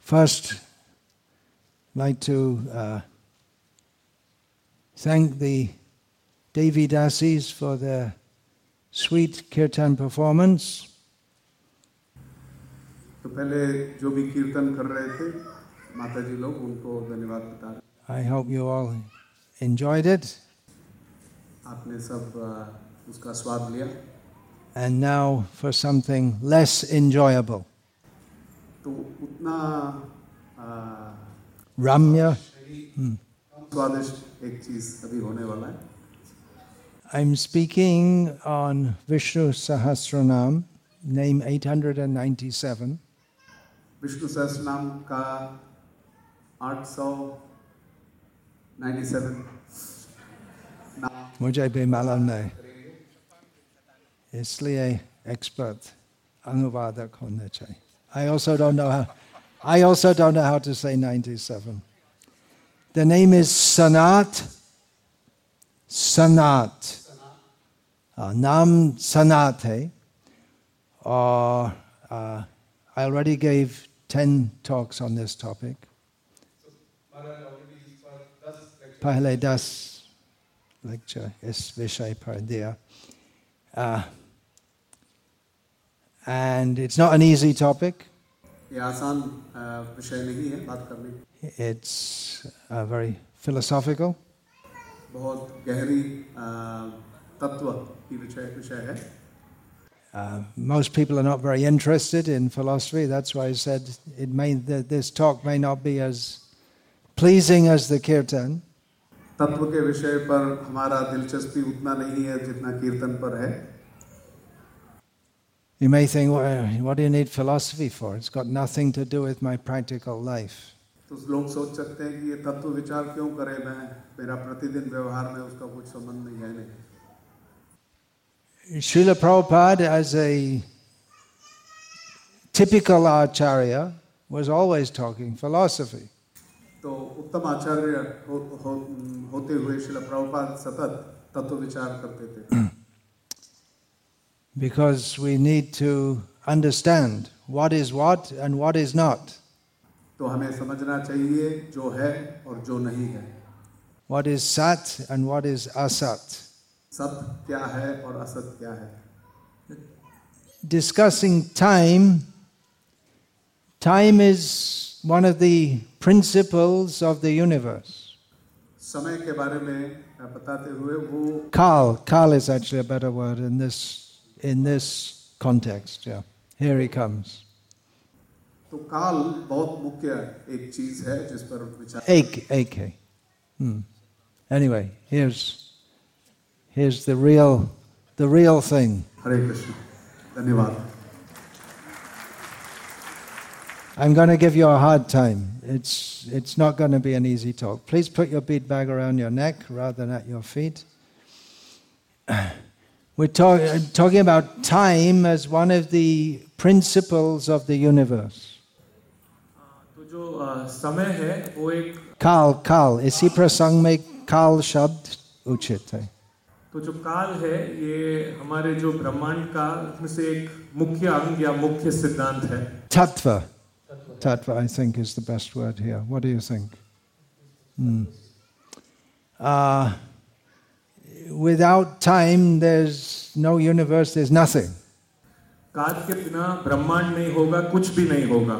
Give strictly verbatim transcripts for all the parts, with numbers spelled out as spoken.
First, I'd like to uh, thank the Devi Dasis for their sweet kirtan performance. तो पहले जो भी कीर्तन कर रहे थे माता जी लोग उनको धन्यवाद बता रहे। I hope you all enjoyed it. आपने सब उसका स्वाद लिया। And now for something less enjoyable. तो उतना Ramya. स्वादिष्ट एक चीज अभी होने वाला है। I'm speaking on Vishnu Sahasranam, name eight hundred ninety-seven. Vishnu सहस्रनाम का आठ सौ सत्तानवे नाम मुझे भी मालूम नहीं, इसलिए expert अनुवादक होना चाहिए. I also don't know how. I also don't know how to say ninety-seven. The name is Sanat. Sanat. Uh, Naam Sanat hai. Or uh, I already gave ten talks on this topic. Pahle das lecture is Vishay par diya. Uh, and it's not an easy topic. ये आसान विषय नहीं है बात करने। It's uh, very philosophical. बहुत गहरी तत्व की विषय विषय है। Uh, most people are not very interested in philosophy. That's why I said it may that this talk may not be as pleasing as the kirtan. तत्व के विषय पर हमारा दिलचस्पी उतना नहीं है जितना कीर्तन पर है। You may think, well, what do you need philosophy for? It's got nothing to do with my practical life. तो लोग सोच सकते हैं कि ये तत्व विचार क्यों करें मैं मेरा प्रतिदिन व्यवहार में उसका कुछ संबंध नहीं है नहीं। Srila Prabhupada, as a typical acharya, was always talking philosophy. तो उत्तम आचार्य हो, हो, होते हुए श्रील प्रभुपाद सतत तत्व विचार करते थे। Because we need to understand what is what and what is not. तो हमें समझना चाहिए जो है और जो नहीं है। What is sat and what is asat. सत क्या है और असत क्या है। Discussing time, time is one of the principles of the universe. समय के बारे में बताते हुए वो Kal, Kal is actually a better word in this in this context. Yeah, here he comes. तो काल बहुत मुख्य एक चीज है जिस पर विचार। Ek, ek. Hmm. Anyway, here's here's the real the real thing. हरे कृष्ण, धन्यवाद। I'm going to give you a hard time. It's it's not going to be an easy talk. Please put your bead bag around your neck rather than at your feet. We're talk, talking about time as one of the principles of the universe. तो जो समय है वो एक Kal, Kal. इसी प्रसंग में काल शब्द उचित है। तो जो काल है ये हमारे जो ब्रह्मांड का उसमें से एक मुख्य अंग या मुख्य सिद्धांत है। Tattva. Tattva, I think, is the best word here. What do you think? Hmm. Uh, without time, there's no universe, there's nothing. काल के बिना ब्रह्मांड नहीं होगा, कुछ भी नहीं होगा।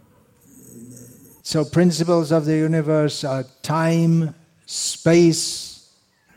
So principles of the universe are time, space.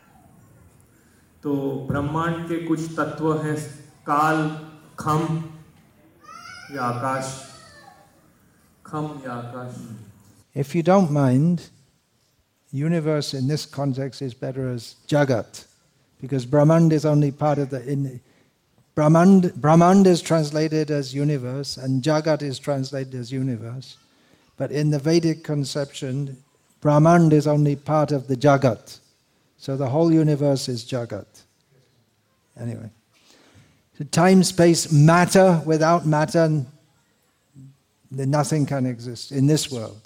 तो ब्रह्मांड के कुछ तत्व हैं काल, खम या आकाश, खम या आकाश। If you don't mind, universe in this context is better as Jagat, because Brahmand is only part of the. In, Brahmand, Brahmand is translated as universe, and Jagat is translated as universe. But in the Vedic conception, Brahmand is only part of the Jagat. So the whole universe is Jagat. Anyway. So time, space, matter, without matter, then nothing can exist in this world.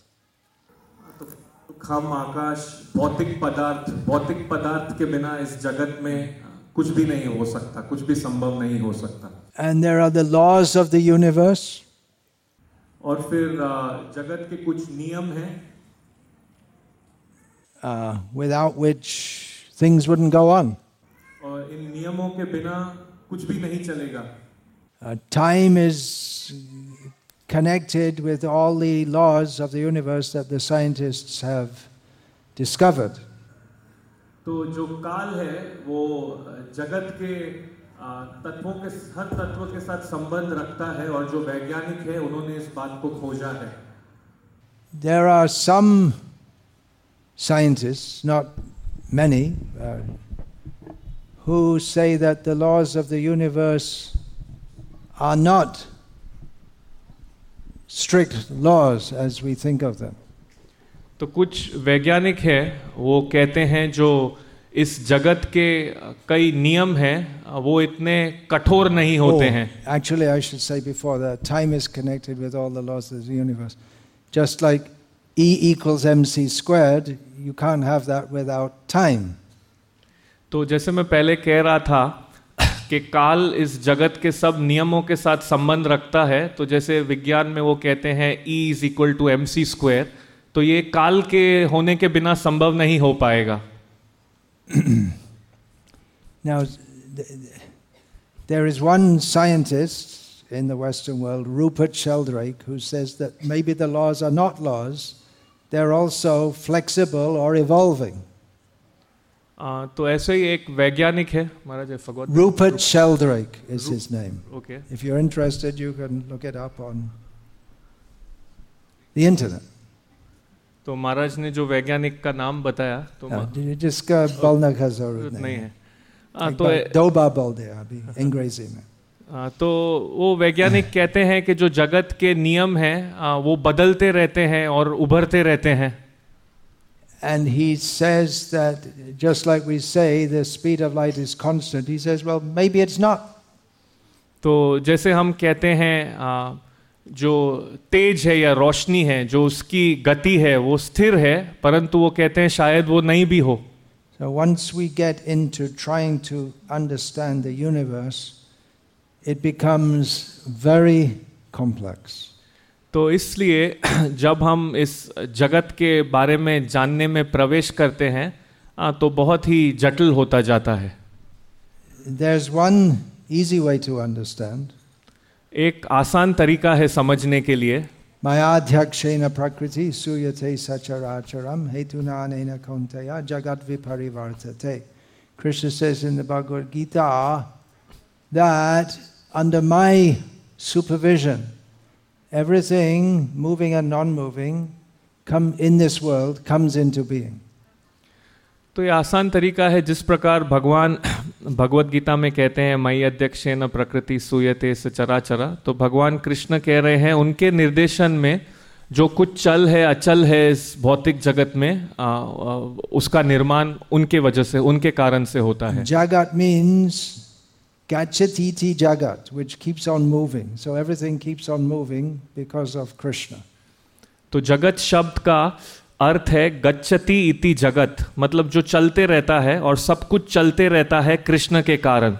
खम आकाश भौतिक पदार्थ भौतिक पदार्थ के बिना इस जगत में कुछ भी नहीं हो सकता, कुछ भी संभव नहीं हो सकता। And there are the laws of the universe. और फिर uh, जगत के कुछ नियम हैं uh, without which things wouldn't go on. और इन नियमों के बिना कुछ भी नहीं चलेगा. Uh, time is connected with all the laws of the universe that the scientists have discovered. तो जो काल है वो जगत के तत्वों के हर तत्व के साथ संबंध रखता है और जो वैज्ञानिक है उन्होंने इस बात को खोजा है. There are some scientists, not many, uh, who say that the laws of the universe are not strict laws as we think of them. तो कुछ वैज्ञानिक हैं वो कहते हैं जो इस जगत के कई नियम हैं वो इतने कठोर नहीं होते हैं. Oh, actually, I should say before that time is connected with all the laws of the universe. Just like E equals mc squared, you can't have that without time. तो जैसे मैं पहले कह रहा था कि काल इस जगत के सब नियमों के साथ संबंध रखता है, तो जैसे विज्ञान में वो कहते हैं E is equal to mc square, तो ये काल के होने के बिना संभव नहीं हो पाएगा. Now, there is one scientist in the Western world, Rupert Sheldrake, who says that maybe the laws are not laws, they're also flexible or evolving. Uh, तो ऐसे ही एक वैज्ञानिक है, महाराज I forgot. Rupert Sheldrake is Ru- his name. Okay. If you're interested, you can look it up on the internet. तो महाराज ने जो वैज्ञानिक का नाम बताया तो हाँ, जिसका बोलने का जरूरत नहीं है. आ, एक तो बार, दो बार बोल दिया अभी अंग्रेजी में. आ, तो वो वैज्ञानिक कहते हैं कि जो जगत के नियम हैं आ, वो बदलते रहते हैं और उभरते रहते हैं. And he says that just like we say the speed of light is constant, he says, well, maybe it's not. तो जैसे हम कहते हैं आ, जो तेज है या रोशनी है, जो उसकी गति है वो स्थिर है, परंतु वो कहते हैं शायद वो नहीं भी हो. So once we get into trying to understand the universe, it becomes very complex. तो इसलिए जब हम इस जगत के बारे में जानने में प्रवेश करते हैं आ, तो बहुत ही जटिल होता जाता है. There's one easy way to understand. एक आसान तरीका है समझने के लिए. Mayadhyakshena prakriti suyate sacharacharam hetunanena kaunteya jagat viparivartate. Krishna says in the Bhagavad Gita that under my supervision, everything moving and non-moving come in this world comes into being. तो ये आसान तरीका है जिस प्रकार भगवान भगवत गीता में कहते हैं मयि अध्यक्षेन प्रकृति सूयते सचराचरा, तो भगवान कृष्ण कह रहे हैं उनके निर्देशन में जो कुछ चल है अचल है इस भौतिक जगत में आ, आ, उसका निर्माण उनके वजह से उनके कारण से होता है. Jagat means gachatiti jagat, which keeps on moving. So everything keeps on moving because of Krishna. तो जगत शब्द का अर्थ है गच्छति इति जगत, मतलब जो चलते रहता है और सब कुछ चलते रहता है कृष्ण के कारण.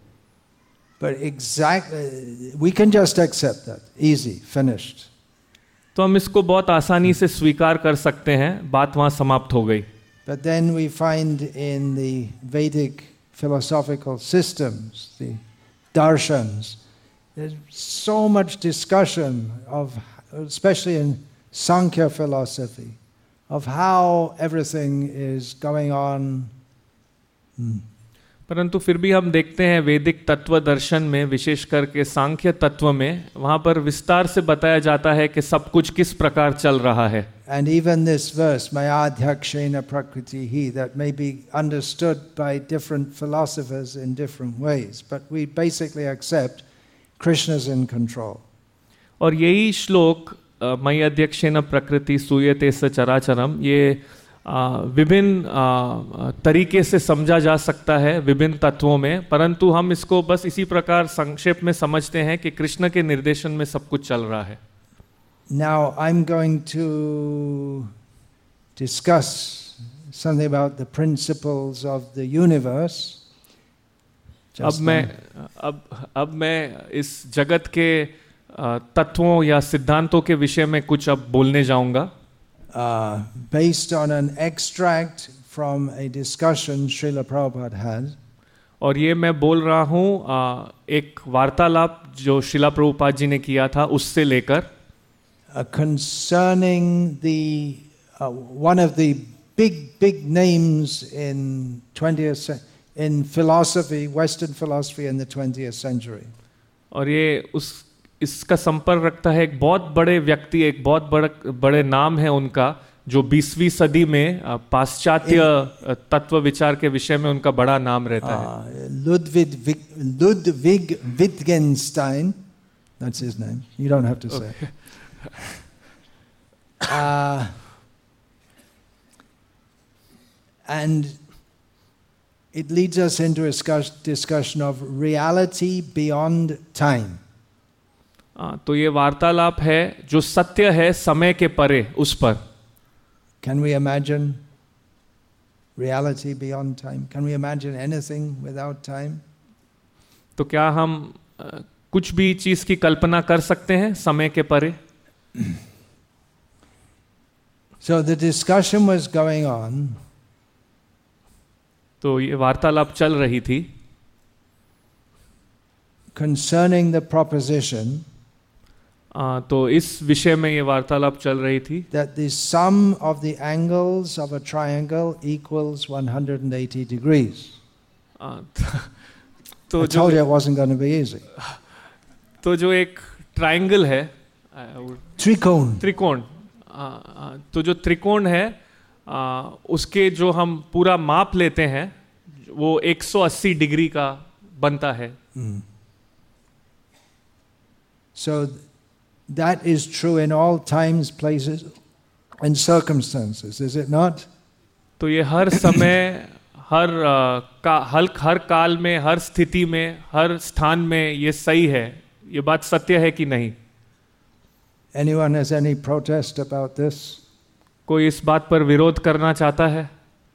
But exact, uh, we can just accept that. Easy, finished. तो हम इसको बहुत आसानी से स्वीकार कर सकते हैं, बात वहां समाप्त हो गई. But then we find in the Vedic philosophical systems, the darshans, there's so much discussion of, especially in Sankhya philosophy, of how everything is going on. Hmm. परंतु फिर भी हम देखते हैं वैदिक तत्व दर्शन में, विशेष करके सांख्य तत्व में, वहां पर विस्तार से बताया जाता है कि सब कुछ किस प्रकार चल रहा है. And even this verse, Mayadhyakshena prakritihi, that may be understood by different philosophers in different ways, but we basically accept Krishna's in control. और यही श्लोक मयि अध्यक्षेन प्रकृति सूयते सचराचरम, ये विभिन्न तरीके से समझा जा सकता है विभिन्न तत्वों में, परंतु हम इसको बस इसी प्रकार संक्षेप में समझते हैं कि कृष्ण के निर्देशन में सब कुछ चल रहा है. Now I'm going to discuss something about the principles of the universe. अब मैं अब अब मैं इस जगत के तत्वों या सिद्धांतों के विषय में कुछ अब बोलने जाऊंगा, uh, based on an extract from a discussion Srila Prabhupada had. और ये मैं बोल रहा हूँ एक वार्तालाप जो श्रीला प्रभुपाद जी ने किया था उससे लेकर, uh, concerning the uh, one of the big big names in twentieth in philosophy, Western philosophy in the twentieth century. और ये उस इसका संपर्क रखता है एक बहुत बड़े व्यक्ति, एक बहुत बड़े बड़े नाम है उनका, जो बीसवीं सदी में पाश्चात्य तत्व विचार के विषय में उनका बड़ा नाम रहता है. Ludwig Ludwig Wittgenstein, that's his name. You don't have to say. Okay. uh, and it leads us into a discuss, discussion of reality beyond time. uh, तो ये वार्तालाप है जो सत्य है समय के परे, उस पर. Can we imagine reality beyond time? Can we imagine anything without time? तो क्या हम uh, कुछ भी चीज की कल्पना कर सकते हैं समय के परे? So the discussion was going on. तो ये वार्तालाप चल रही थी concerning the proposition आ, तो इस विषय में ये वार्तालाप चल रही थी that the sum of the angles of a triangle equals one hundred eighty degrees. आ, तो I told you it wasn't going to be easy. तो जो एक ट्रायंगल है, त्रिकोण त्रिकोण तो जो त्रिकोण है आ, उसके जो हम पूरा माप लेते हैं वो एक सौ अस्सी डिग्री का बनता है. mm. So that is true in all times, places and circumstances, is it not? तो ये हर समय हर आ, का हल हर काल में, हर स्थिति में, हर स्थान में ये सही है. ये बात सत्य है कि नहीं? Anyone has any protest about this? कोई इस बात पर विरोध करना चाहता है?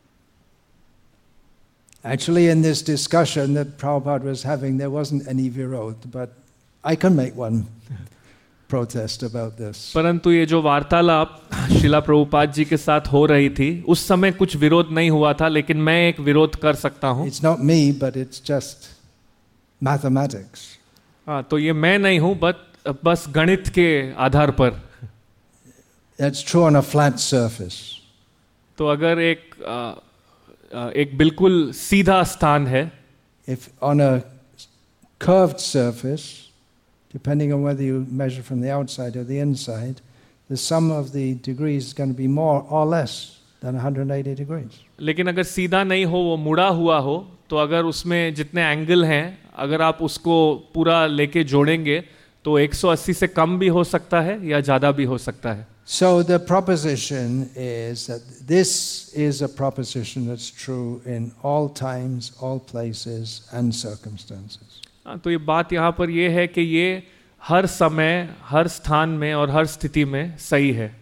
Actually, in this discussion that Prabhupada was having, there wasn't any virod, but I can make one protest about this. परंतु ये जो वार्तालाप श्रीला प्रभुपाद जी के साथ हो रही थी, उस समय कुछ विरोध नहीं हुआ था, लेकिन मैं एक विरोध कर सकता हूँ. It's not me, but it's just mathematics. हाँ, तो ये मैं नहीं हूँ, बस बस गणित के आधार पर. That's true on a flat surface. तो अगर एक आ, एक बिल्कुल सीधा स्थान है, if on a curved surface, depending on whether you measure from the outside or the inside, the sum of the degrees is going to be more or less than one hundred eighty degrees. लेकिन अगर सीधा नहीं हो, वो मुड़ा हुआ हो, तो अगर उसमें जितने एंगल हैं, अगर आप उसको पूरा लेके जोड़ेंगे तो एक सौ अस्सी से कम भी हो सकता है या ज़्यादा भी हो सकता है. So the proposition is that this is a proposition that's true in all times, all places and circumstances. तो ये बात यहाँ पर ये है कि ये हर समय, हर स्थान में और हर स्थिति में सही है.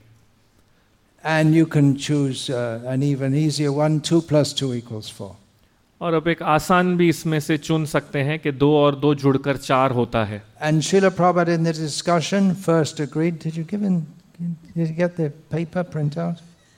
And you can choose uh, an even easier one, two plus two equals four. और अब एक आसान भी इसमें से चुन सकते हैं कि दो और दो जुड़कर चार होता है. And Srila Prabhupada in the discussion first agreed. Did you give in? Did you get the paper printout?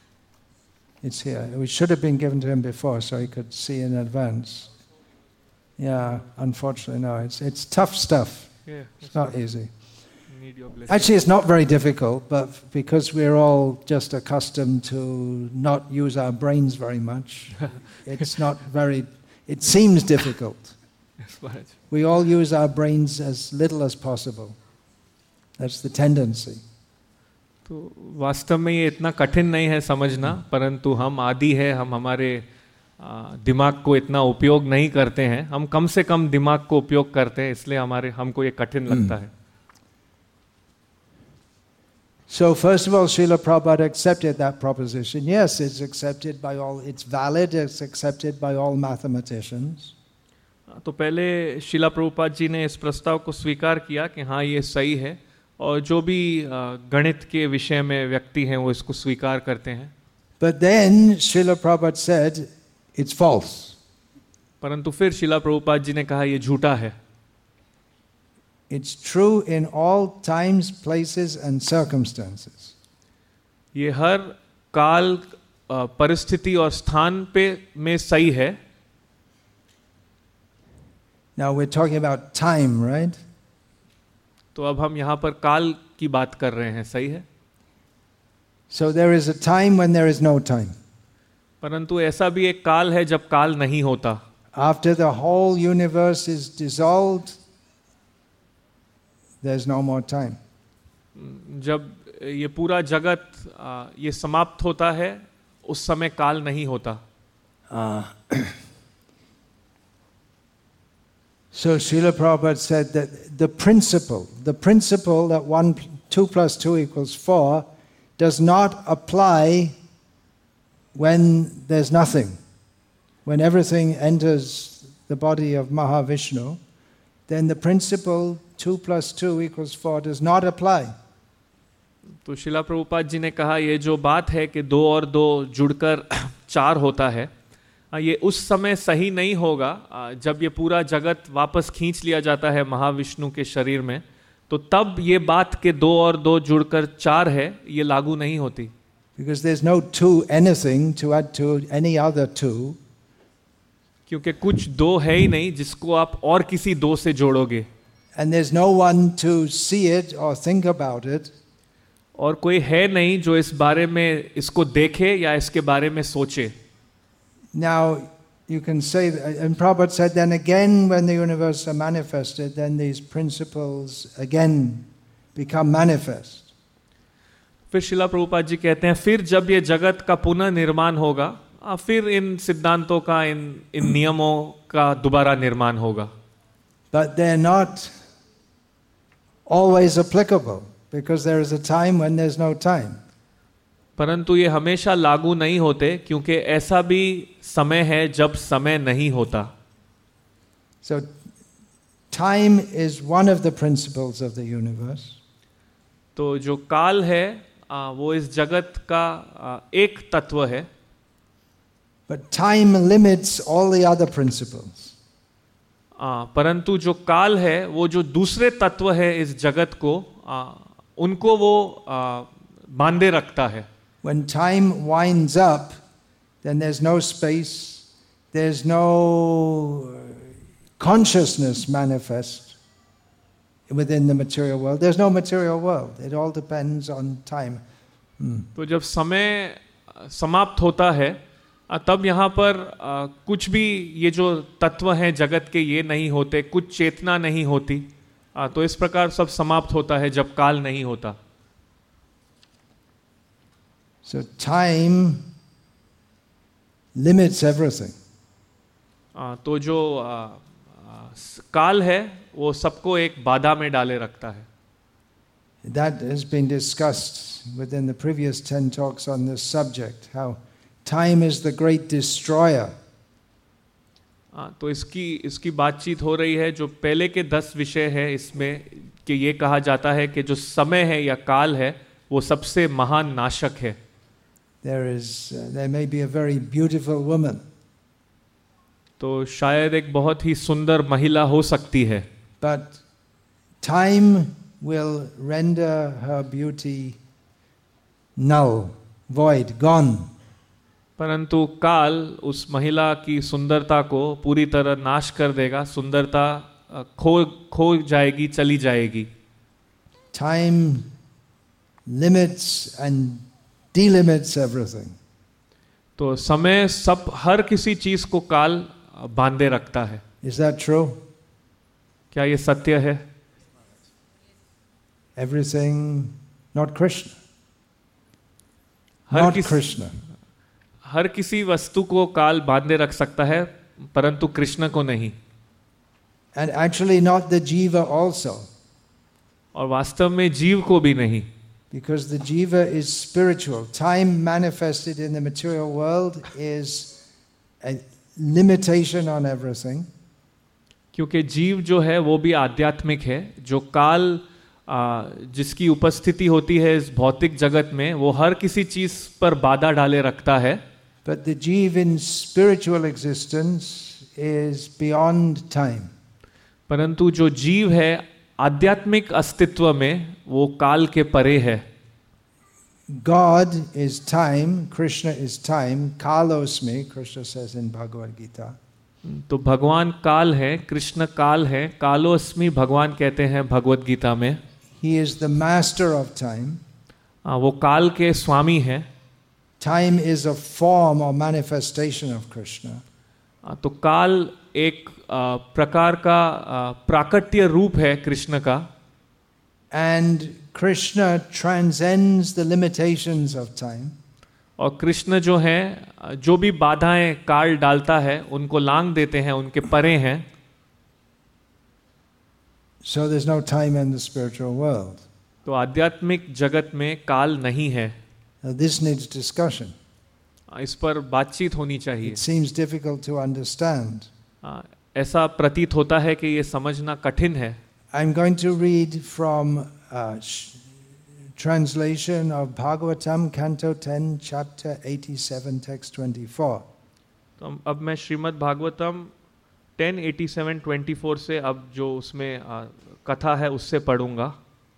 It's here. It should have been given to him before so he could see in advance. Yeah, unfortunately, no. It's it's tough stuff. Yeah, it's not easy. Need your blessing. Actually, it's not very difficult, but because we're all just accustomed to not use our brains very much, it's not very, it seems difficult. We all use our brains as little as possible. That's the tendency. तो वास्तव में ये इतना कठिन नहीं है समझना, परंतु हम आदी है, हम हमारे दिमाग को इतना उपयोग नहीं करते हैं. हम कम से कम दिमाग को उपयोग करते हैं, इसलिए हमारे हमको ये कठिन लगता है. So first of all, Srila Prabhupada accepted that proposition. Yes, it's accepted by all, it's valid, it's accepted by all mathematicians. तो पहले श्रीला प्रभुपाद जी ने इस प्रस्ताव को स्वीकार किया कि हाँ ये सही है, और जो भी गणित के विषय में व्यक्ति हैं वो इसको स्वीकार करते हैं. But then Srila Prabhupada said it's false. परंतु फिर श्रीला प्रभुपाद जी ने कहा ये झूठा है. It's true in all times, places and circumstances. ये हर काल, परिस्थिति और स्थान पे में सही है. Now we're talking about time, right? तो अब हम यहाँ पर काल की बात कर रहे हैं, सही है. So there is a time when there is no time. परंतु ऐसा भी एक काल है जब काल नहीं होता. After the whole universe is dissolved, there's no more time. जब ये पूरा जगत ये समाप्त होता है, उस समय काल नहीं होता. Uh, so Srila Prabhupada said that the principle, the principle that one, two plus two equals four, does not apply when there's nothing. When everything enters the body of Mahavishnu, then the principle two plus two equals four does not apply. तो शिला प्रभुपाद जी ने कहा ये जो बात है कि दो और दो जुड़कर चार होता है, ये उस समय सही नहीं होगा जब ये पूरा जगत वापस खींच लिया जाता है महाविष्णु के शरीर में, तो तब ये बात के दो और दो जुड़कर चार है, ये लागू नहीं होती. Because there's no two anything to add to any other two. क्योंकि कुछ दो है ही नहीं जिसको आप और किसी दो से जोड़ोगे. And there's no one to see it or think about it. और कोई है नहीं जो इस बारे में इसको देखे या इसके बारे में सोचे. Now you can say, and Prabhupada said, then again when the universe are manifested, then these principles again become manifest. फिर शिला प्रभुपाद जी कहते हैं फिर जब ये जगत का पुनः निर्माण होगा, फिर इन सिद्धांतों का, इन इन नियमों का दोबारा निर्माण होगा. But they're not always applicable. Because there is a time when there's no time. परंतु ये हमेशा लागू नहीं होते क्योंकि ऐसा भी समय है जब समय नहीं होता. So time is one of the principles of the universe. तो जो काल है वो इस जगत का एक तत्व है. But time limits all the other principles. परंतु जो काल है वो जो दूसरे तत्व है इस जगत को, उनको वो बांधे रखता है. When time winds up, then there's no space, there's no consciousness manifest within the material world. There's no material world. It all depends on time. Hmm. तो जब समय समाप्त होता है तब यहाँ पर आ, कुछ भी ये जो तत्व हैं जगत के ये नहीं होते, कुछ चेतना नहीं होती. आ, तो इस प्रकार सब समाप्त होता है जब काल नहीं होता. So time limits everything. आ, तो जो आ, आ, काल है वो सबको एक बाधा में डाले रखता है. That has been discussed within the previous ten talks on this subject, how time is the great destroyer. आ, तो इसकी इसकी बातचीत हो रही है. जो पहले के दस विषय है इसमें कि ये कहा जाता है कि जो समय है या काल है वो सबसे महान नाशक है. There is, uh, there may be a very beautiful woman. तो शायद एक बहुत ही सुंदर महिला हो सकती है. But time will render her beauty null, void, gone. परंतु काल उस महिला की सुंदरता को पूरी तरह नाश कर देगा. सुंदरता खो खो जाएगी, चली जाएगी. Time limits and delimits everything. तो समय सब हर किसी चीज को काल बांधे रखता है. Is that true? क्या ये सत्य है? Everything, not Krishna. Her Not किस, Krishna. हर किसी वस्तु को काल बांधे रख सकता है परंतु कृष्ण को नहीं. And actually not the jiva also. और वास्तव में जीव को भी नहीं. Because the jiva is spiritual. Time manifested in the material world is a limitation on everything. क्योंकि जीव जो है वो भी आध्यात्मिक है. जो काल आ, जिसकी उपस्थिति होती है इस भौतिक जगत में वो हर किसी चीज पर बाधा डाले रखता है. But the jiva in spiritual existence is beyond time. परंतु जो जीव है आध्यात्मिक अस्तित्व में वो काल के परे है। God is time, Krishna is time, kalosmi, Krishna says in Bhagavad Gita. तो भगवान काल है, कृष्ण काल है, कालोस्मि भगवान कहते हैं भगवत गीता में। He is the master of time. वो काल के स्वामी हैं। Time is a form or manifestation of Krishna. तो काल एक प्रकार का प्राकट्य रूप है कृष्ण का। And Krishna transcends the limitations of time. और कृष्ण जो है जो भी बाधाएं काल डालता है उनको लांग देते हैं, उनके परे हैं। So there's no time in the spiritual world. तो आध्यात्मिक जगत में काल नहीं है। Now this needs discussion. इस पर बातचीत होनी चाहिए। It seems difficult to understand. ऐसा प्रतीत होता है कि ये समझना कठिन है। I'm going to read from uh, translation of Bhagavatam, Canto ten, Chapter eighty-seven, Text twenty-four. तो अब मैं Srimad Bhagavatam ten eighty seven twenty four से अब जो उसमें कथा है उससे पढ़ूंगा।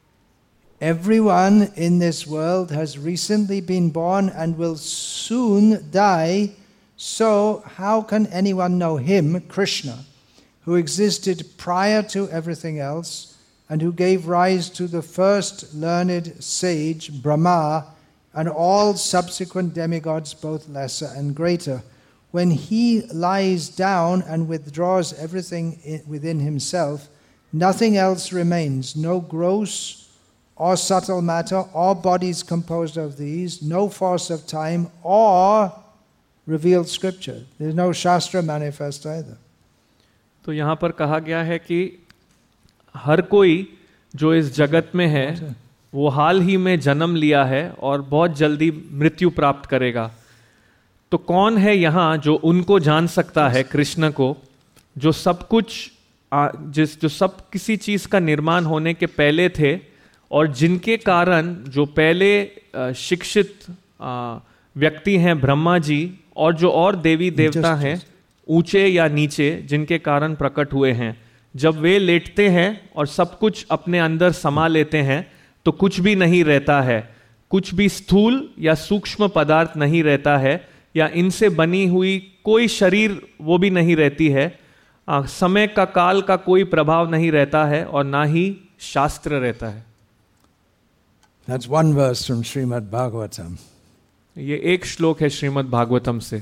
Everyone in this world has recently been born and will soon die, so how can anyone know him, Krishna, who existed prior to everything else and who gave rise to the first learned sage, Brahma, and all subsequent demigods, both lesser and greater? When he lies down and withdraws everything within himself, nothing else remains, no gross or subtle matter, or bodies composed of these, no force of time, or revealed scripture. There's no Shastra manifest either. तो यहाँ पर कहा गया है कि हर कोई जो इस जगत में है वो हाल ही में जन्म लिया है और बहुत जल्दी मृत्यु प्राप्त करेगा। तो कौन है यहाँ जो उनको जान सकता है, कृष्ण को, जो सब कुछ जिस जो सब किसी चीज का निर्माण होने के पहले थे और जिनके कारण जो पहले शिक्षित व्यक्ति हैं ब्रह्मा जी और जो और देवी देवता हैं ऊंचे या नीचे जिनके कारण प्रकट हुए हैं, जब वे लेटते हैं और सब कुछ अपने अंदर समा लेते हैं तो कुछ भी नहीं रहता है, कुछ भी स्थूल या सूक्ष्म पदार्थ नहीं रहता है, या इनसे बनी हुई कोई शरीर वो भी नहीं रहती है, समय का काल का कोई प्रभाव नहीं रहता है और ना ही शास्त्र रहता है। That's one verse from Srimad Bhagavatam. ये एक श्लोक है श्रीमद् भागवतम से।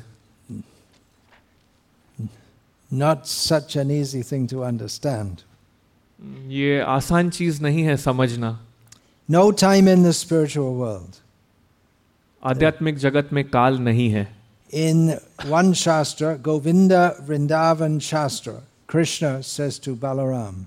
Not such an easy thing to understand. ये आसान चीज नहीं है समझना। No time in the spiritual world. आध्यात्मिक जगत में काल नहीं है। In one Shastra, Govinda Vrindavan Shastra, Krishna says to Balaram.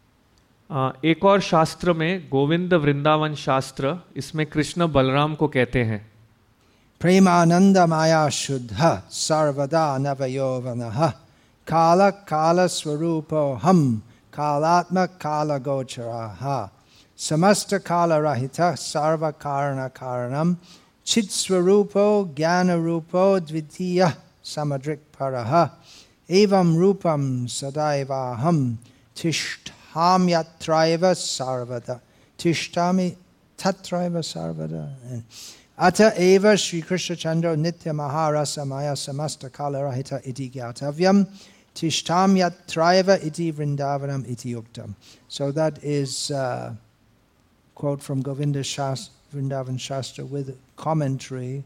एक और शास्त्र में गोविंद वृंदावन शास्त्र, इसमें कृष्ण बलराम को कहते हैं, Premananda Maya Shuddha Sarvada Navayovanaha Kala Kala Swarupo Ham Kalatma Kala Gocharaha Samasta Kala Rahita Sarva Karana Karanam Chit Swarupo Jnana Rupo Dvitiya Samadrik Paraha Evam Rupam Sadaivaham Tisht Ham yatraiva sarvada. Tishtami tatraiva sarvada. Ata eva Sri Krishna Chandra Nitya Maharasa Maya Samasta Kala Rahita iti gyatavyam. Tishtam yatraiva iti vrindavanam iti uktam. So that is a quote from Govinda Shastra, Vrindavan Shastra with commentary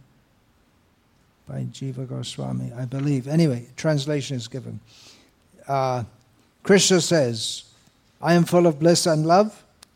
by Jiva Goswami, I believe. Anyway, translation is given. Uh, Krishna says, I am full of bliss and love.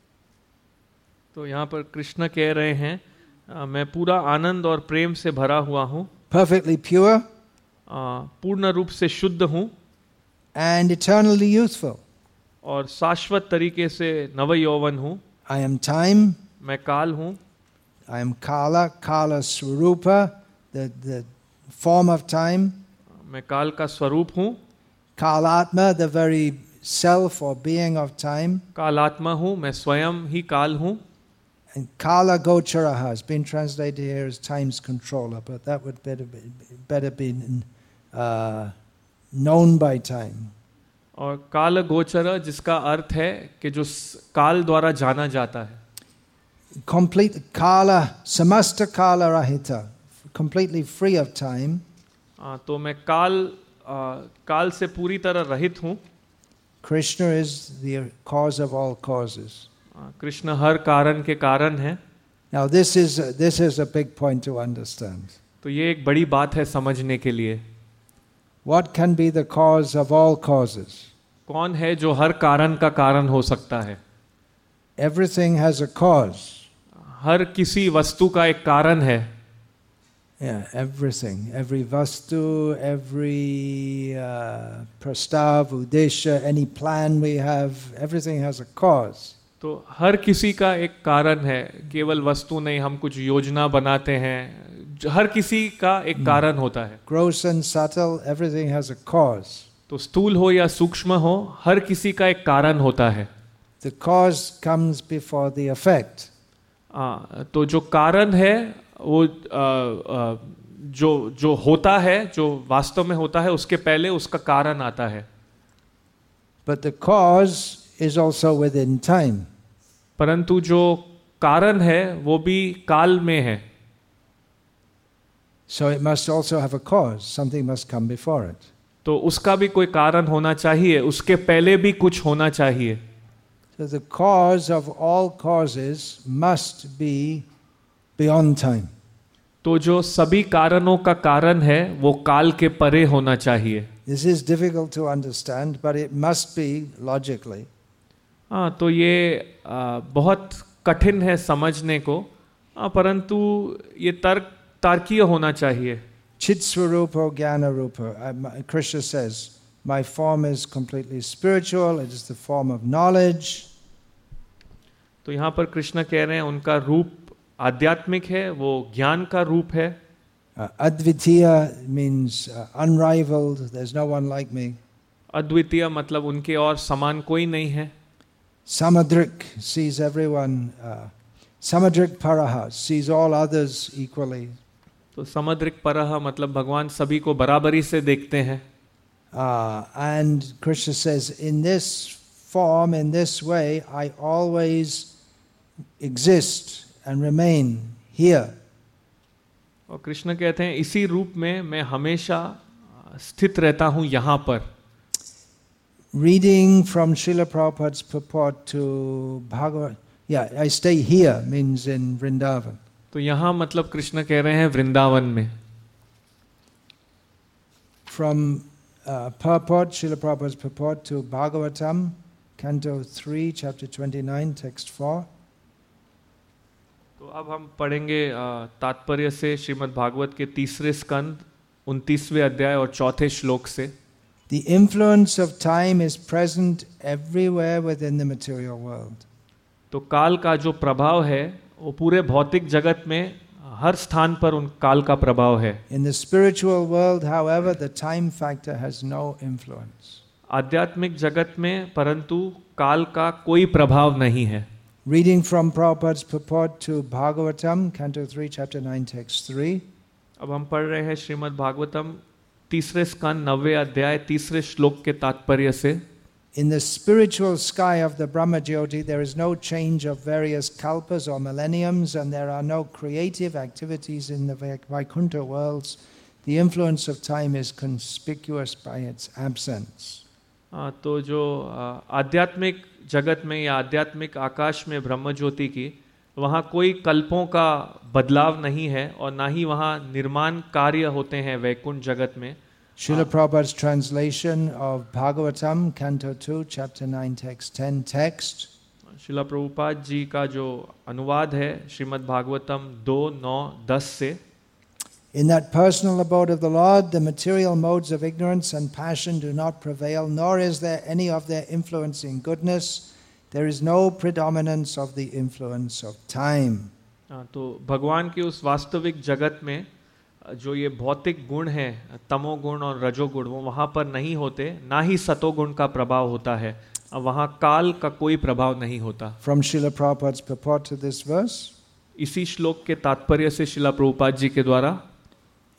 तो यहाँ पर कृष्ण कह रहे हैं मैं पूरा आनंद और प्रेम से भरा हुआ हूँ, perfectly pure, पूर्ण रूप से शुद्ध हूँ, and eternally youthful. और शाश्वत तरीके से नवयौवन हूँ। I am time, मैं काल हूँ। I am Kala, Kala Swarupa, the, the form of time. मैं काल का स्वरूप हूँ। Kalatma, the very self or being of time. कालात्मा हूँ, मैं स्वयं ही काल हूँ। And Kala Gocharaha has been translated here as time's controller, but that would better be, better be uh, known by time. और काल गोचर जिसका अर्थ है कि जो काल द्वारा जाना जाता है. Complete kala, samasta kala rahita, completely free of time. आ, तो मैं काल आ, काल से पूरी तरह रहित हूँ. Krishna is the cause of all causes. Krishna हर कारण के कारण है. Now this is this is a big point to understand. तो ये एक बड़ी बात है समझने के लिए. What can be the cause of all causes? कौन है जो हर कारण का कारण हो सकता है? Everything has a cause. हर किसी वस्तु का एक कारण है. Yeah, everything, every vastu, every uh, prastav, uddesha, any plan we have, everything has a cause. तो हर किसी का एक कारण है. केवल वस्तु नहीं, हम कुछ योजना बनाते हैं, हर किसी का एक कारण होता है. Gross and subtle, everything has a cause. तो स्थूल हो या सूक्ष्म हो, हर किसी का एक कारण होता है. The cause comes before the effect. आ, तो जो कारण है वो आ, आ, जो जो होता है, जो वास्तव में होता है, उसके पहले उसका कारण आता है. But the cause is also within time. परंतु जो कारण है वो भी काल में है. So it must also have a cause. Something must come before it. तो उसका भी कोई कारण होना चाहिए, उसके पहले भी कुछ होना चाहिए. So the cause of all causes must be beyond time. तो जो सभी कारणों का कारण है वो काल के परे होना चाहिए. This is difficult to understand, but it must be logically. हाँ, तो ये आ, बहुत कठिन है समझने को, आ, परंतु ये तर्क तार्किक होना चाहिए. Chit Swarupa Jnana Rupa. Krishna says, my form is completely spiritual, it is the form of knowledge. तो यहाँ पर कृष्ण कह रहे हैं उनका रूप आध्यात्मिक है, वो ज्ञान का रूप है. Uh, Advitiya means uh, unrivaled, there's no one like me. अद्वितीय मतलब उनके और समान कोई नहीं है. Samadrik sees everyone, uh, Samadrik Paraha sees all others equally. तो समुद्रिक परह मतलब भगवान सभी को बराबरी से देखते हैं. Uh, and Krishna says, in this form, in this way, I always exist and remain here. और कृष्ण कहते हैं इसी रूप में मैं हमेशा स्थित रहता हूँ यहाँ पर. Reading from Srila Prabhupada's purport to Bhagavad, yeah, I stay here means in Vrindavan. तो यहाँ मतलब कृष्ण कह रहे हैं वृंदावन में. From uh, purport, Srila Prabhupada's purport to Bhagavatam, Canto three, Chapter twenty-nine, Text four. तो अब हम पढ़ेंगे तात्पर्य से श्रीमद् भागवत के तीसरे स्कंद उनतीसवें अध्याय और चौथे श्लोक से. The influence of time is present everywhere within the material world. तो काल का जो प्रभाव है वो पूरे भौतिक जगत में हर स्थान पर उन काल का प्रभाव है. In the spiritual world, however, the time factor has no influence. आध्यात्मिक जगत में परंतु काल का कोई प्रभाव नहीं है. Reading from Prabhupada's purport to Bhagavatam, Canto three, Chapter nine, Text three. अब हम पढ़ रहे हैं श्रीमद् भागवतम तीसरे स्कंद नवे अध्याय तीसरे श्लोक के तात्पर्य से. In the spiritual sky of the Brahma Jyoti, there is no change of various kalpas or millenniums, and there are no creative activities in the Vaikuntha worlds. The influence of time is conspicuous by its absence. हाँ, तो जो आध्यात्मिक जगत में या आध्यात्मिक आकाश में ब्रह्म ज्योति की, वहाँ कोई कल्पों का बदलाव नहीं है और ना ही वहाँ निर्माण कार्य होते हैं वैकुंठ जगत में. Srila Prabhupada's translation of Bhagavatam, Canto two, Chapter nine, Text ten, text. Srila Prabhupada ji का जो अनुवाद है श्रीमद् भागवतम दो नौ दस से. In that personal abode of the Lord, the material modes of ignorance and passion do not prevail, nor is there any of their influencing goodness. There is no predominance of the influence of time. तो भगवान के उस वास्तविक जगत में जो ये भौतिक गुण हैं, तमोगुण और रजोगुण, वो वहाँ पर नहीं होते, ना ही सतोगुण का प्रभाव होता है. वहाँ काल का कोई प्रभाव नहीं होता. From Srila Prabhupada's purport to this verse, इसी श्लोक के तात्पर्य से श्रीला प्रभुपाद जी के द्वारा,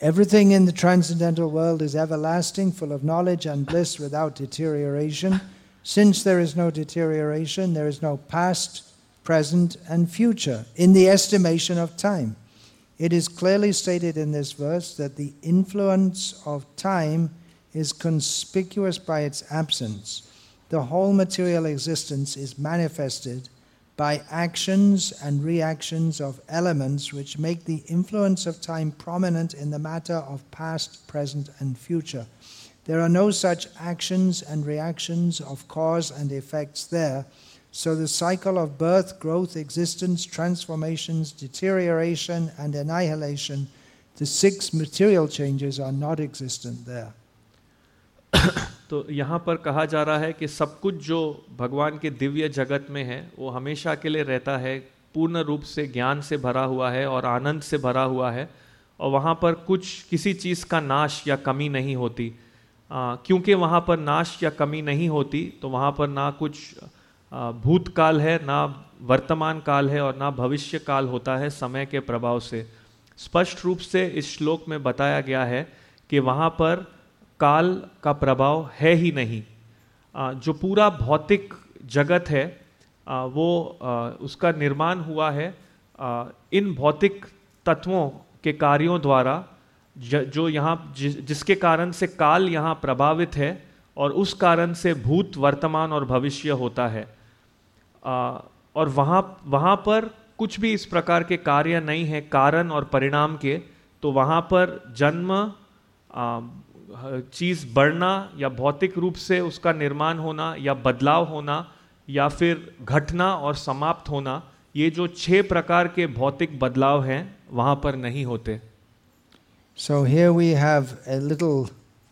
Everything in the transcendental world is everlasting, full of knowledge and bliss without deterioration. Since there is no deterioration, there is no past, present, and future in the estimation of time. It is clearly stated in this verse that the influence of time is conspicuous by its absence. The whole material existence is manifested by actions and reactions of elements which make the influence of time prominent in the matter of past, present, and future. There are no such actions and reactions of cause and effects there, so the cycle of birth, growth, existence, transformations, deterioration, and annihilation, the six material changes are not existent there. तो यहाँ पर कहा जा रहा है कि सब कुछ जो भगवान के दिव्य जगत में है वो हमेशा के लिए रहता है, पूर्ण रूप से ज्ञान से भरा हुआ है और आनंद से भरा हुआ है, और वहाँ पर कुछ किसी चीज़ का नाश या कमी नहीं होती। आ, क्योंकि वहाँ पर नाश या कमी नहीं होती तो वहाँ पर ना कुछ भूतकाल है, ना वर्तमान काल है और ना भविष्य काल होता है समय के प्रभाव से। स्पष्ट रूप से इस श्लोक में बताया गया है कि वहाँ पर काल का प्रभाव है ही नहीं। जो पूरा भौतिक जगत है वो उसका निर्माण हुआ है इन भौतिक तत्वों के कार्यों द्वारा, जो यहाँ जिसके कारण से काल यहाँ प्रभावित है और उस कारण से भूत, वर्तमान और भविष्य होता है। और वहाँ वहाँ पर कुछ भी इस प्रकार के कार्य नहीं है कारण और परिणाम के, तो वहाँ पर जन्म, चीज़ बढ़ना या भौतिक रूप से उसका निर्माण होना या बदलाव होना या फिर घटना और समाप्त होना, ये जो छह प्रकार के भौतिक बदलाव हैं वहाँ पर नहीं होते। So here we have a little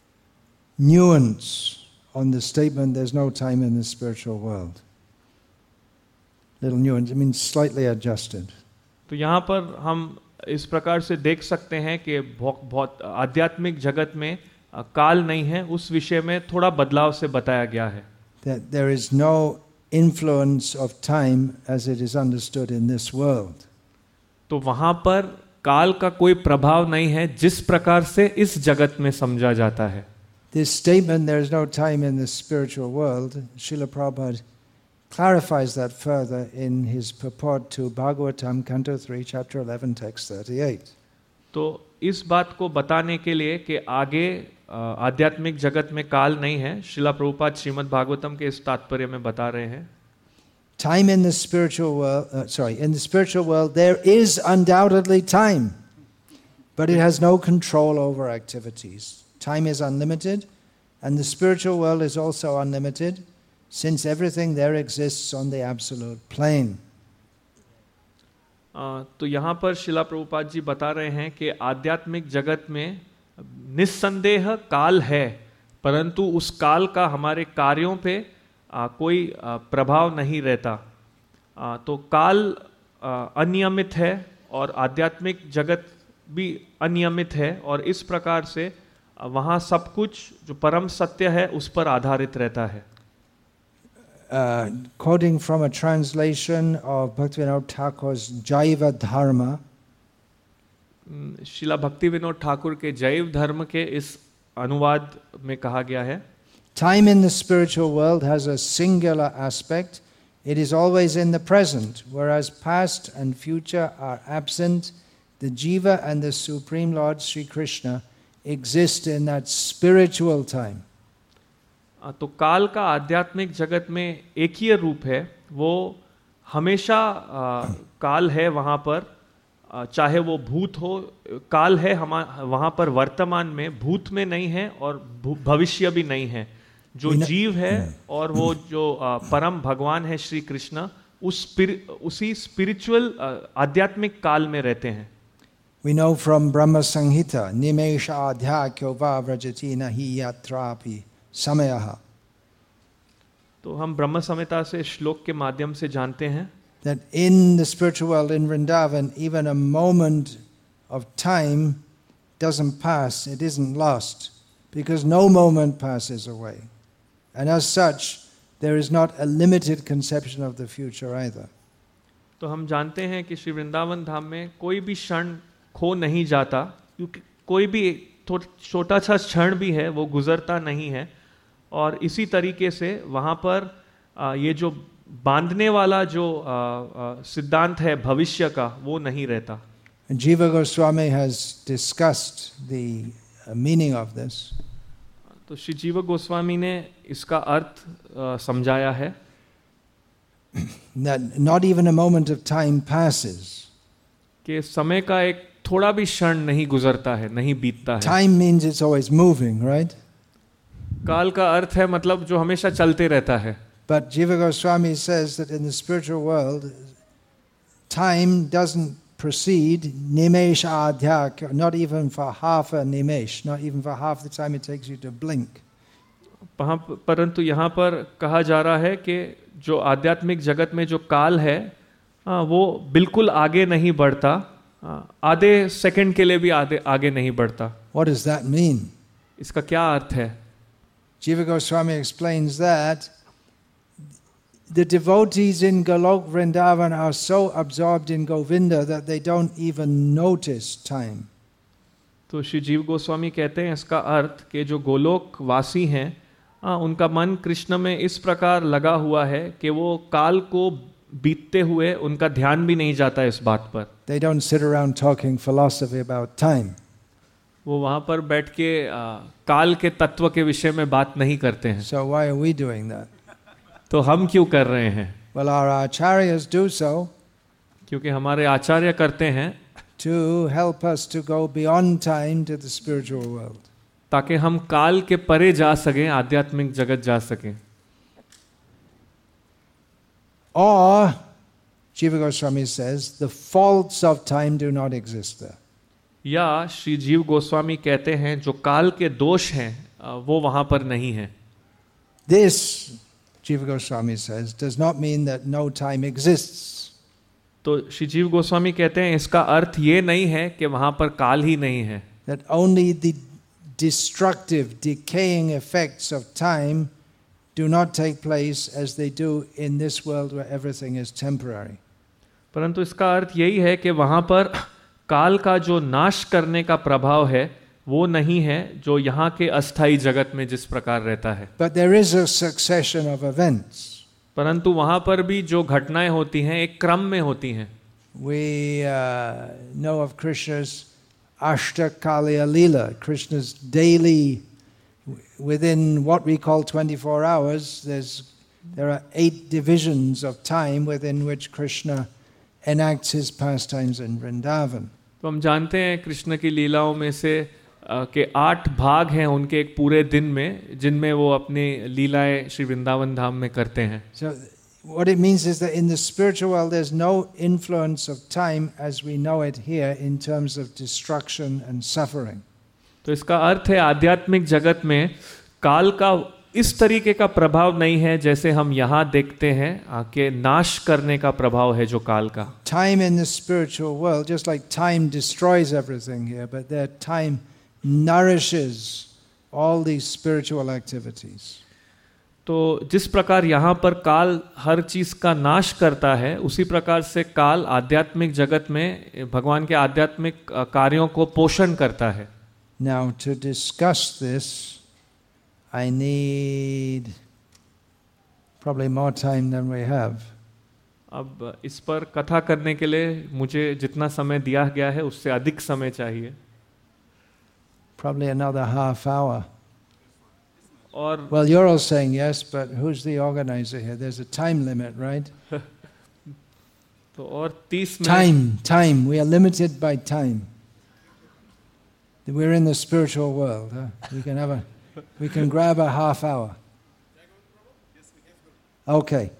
nuance on the statement there's no time in the spiritual world. Little nuance, I mean slightly adjusted. तो यहाँ पर हम इस प्रकार से देख सकते हैं कि बहुत आध्यात्मिक जगत में काल नहीं है, उस विषय में थोड़ा बदलाव से बताया गया है। That there is no influence of time as it is understood in this world. तो वहाँ पर काल का कोई प्रभाव नहीं है जिस प्रकार से इस जगत में समझा जाता है। This statement, there is no time in the spiritual world, Srila Prabhupada clarifies that further in his purport to Bhagavatam, Canto three, Chapter eleven, Text thirty-eight. तो इस बात को बताने के लिए कि आगे आध्यात्मिक जगत में काल नहीं है, श्रीला प्रभुपाद श्रीमद् भागवतम के इस तात्पर्य में बता रहे हैं। Time in the spiritual world, uh, sorry, in the spiritual world there is undoubtedly time, but it has no control over activities. Time is unlimited, and the spiritual world is also unlimited, since everything there exists on the absolute plane. uh, तो यहाँ पर श्रीला प्रभुपाद जी बता रहे हैं कि आध्यात्मिक जगत में निस्संदेह काल है, परंतु उस काल का हमारे कार्यों पे आ, कोई आ, प्रभाव नहीं रहता। आ, तो काल आ, अनियमित है और आध्यात्मिक जगत भी अनियमित है, और इस प्रकार से आ, वहाँ सब कुछ जो परम सत्य है उस पर आधारित रहता है। Uh, quoting from a translation of Bhaktivinoda Thakur's Jaiva Dharma, शिला भक्ति विनोद ठाकुर के जैव धर्म के इस अनुवाद में कहा गया है, time in the spiritual world has a singular aspect. It is always in the present, whereas past and future are absent. The Jiva and the Supreme Lord Sri Krishna exist in that spiritual time. तो काल का आध्यात्मिक जगत में एक ही रूप है, वो हमेशा आ, काल है वहाँ पर, आ, चाहे वो भूत हो, काल है हम वहाँ पर वर्तमान में, भूत में नहीं है और भविष्य भी नहीं है। जो जीव है और वो जो आ, परम भगवान है श्री कृष्ण, उस स्पिर, उसी स्पिरिचुअल आध्यात्मिक काल में रहते हैं। We know from Brahma Samhita, Nimesha Adhya Kyova Vrajati Nahi Yatrapi Samayaha. तो हम ब्रह्म संहिता से श्लोक के माध्यम से जानते हैं that in the spiritual world in Vrindavan, even a moment of time doesn't pass, it isn't lost, because no moment passes away. And as such, there is not a limited conception of the future either. तो हम जानते हैं कि श्री वृंदावन धाम में कोई भी क्षण खो नहीं जाता, क्योंकि कोई भी छोटा सा क्षण भी है वो गुजरता नहीं है। और इसी तरीके से वहाँ पर आ, ये जो बांधने वाला जो आ, आ, सिद्धांत है भविष्य का, वो नहीं रहता। Jiva Goswami has discussed the meaning of this. तो श्री जीव गोस्वामी ने इसका अर्थ आ, समझाया है That not even a moment of time passes. कि समय का एक थोड़ा भी क्षण नहीं गुजरता है, नहीं बीतता है। Time means it's always moving, right? काल का अर्थ है मतलब जो हमेशा चलते रहता है। But Jiva Goswami says that in the spiritual world, time doesn't proceed nimesh adhyak, not even for half a nimesh, not even for half the time it takes you to blink. परंतु यहाँ पर कहा जा रहा है कि जो आध्यात्मिक जगत में जो काल है वो बिल्कुल आगे नहीं बढ़ता, आधे सेकंड के लिए भी आगे आगे नहीं बढ़ता। What does that mean? इसका क्या अर्थ है? Jiva Goswami explains that the devotees in Golok Vrindavan are so absorbed in Govinda that they don't even notice time. तो श्री जीव गोस्वामी कहते हैं इसका अर्थ कि जो गोलोक वासी हैं आ, उनका मन कृष्ण में इस प्रकार लगा हुआ है कि वो काल को बीतते हुए उनका ध्यान भी नहीं जाता इस बात पर। They don't sit around talking philosophy about time. वो वहाँ पर बैठ के आ, काल के तत्व के विषय में बात नहीं करते हैं। So why are we doing that? तो हम क्यों कर रहे हैं? Well, our acharyas do so. क्योंकि हमारे आचार्य करते हैं to help us to go beyond time to the spiritual world. ताकि हम काल के परे जा सकें, आध्यात्मिक जगत जा सकें। Or, Jiva Goswami says, the faults of time do not exist there. या श्री जीव गोस्वामी कहते हैं जो काल के दोष हैं वो वहां पर नहीं है। This, Jiva Goswami says, does not mean that no time exists. तो श्री जीव गोस्वामी कहते हैं इसका अर्थ ये नहीं है कि वहां पर काल ही नहीं है। That only the destructive, decaying effects of time do not take place as they do in this world where everything is temporary. परंतु इसका अर्थ यही है कि वहां पर काल का जो नाश करने का प्रभाव है वो नहीं है जो यहाँ के अस्थाई जगत में जिस प्रकार रहता है। But there is a succession of events. परंतु वहां पर भी जो घटनाएं होती हैं एक क्रम में होती हैं। We uh, know of Krishna's Ashtakaliya Leela, Krishna's daily, within what we call twenty-four hours, there's, there are eight divisions of time within which Krishna enacts his pastimes in Vrindavan. तो हम जानते हैं कृष्ण की लीलाओं में से के आठ भाग हैं उनके एक पूरे दिन में जिनमें वो अपनी लीलाएं श्री वृंदावन धाम में करते हैं। So what it means is that in the spiritual world there's no influence of time as we know it here in terms of destruction and suffering. तो इसका अर्थ है आध्यात्मिक जगत में काल का इस तरीके का प्रभाव नहीं है जैसे हम यहाँ देखते हैं कि नाश करने का प्रभाव है जो काल का। Time in the spiritual world, just like time destroys everything here, but their time nourishes all these spiritual activities. तो जिस प्रकार यहाँ पर काल हर चीज का नाश करता है उसी प्रकार से काल आध्यात्मिक जगत में भगवान के आध्यात्मिक कार्यों को पोषण करता है। Now to discuss this I need probably more time than we have. अब इस पर कथा करने के लिए मुझे जितना समय दिया गया है उससे अधिक समय चाहिए। Probably another half hour. और well, you're all saying yes, but who's the organizer here? There's a time limit, right? तो और तीस minute Time, time. We are limited by time. We're in the spiritual world. Huh? We can have a, we can grab a half hour. Okay.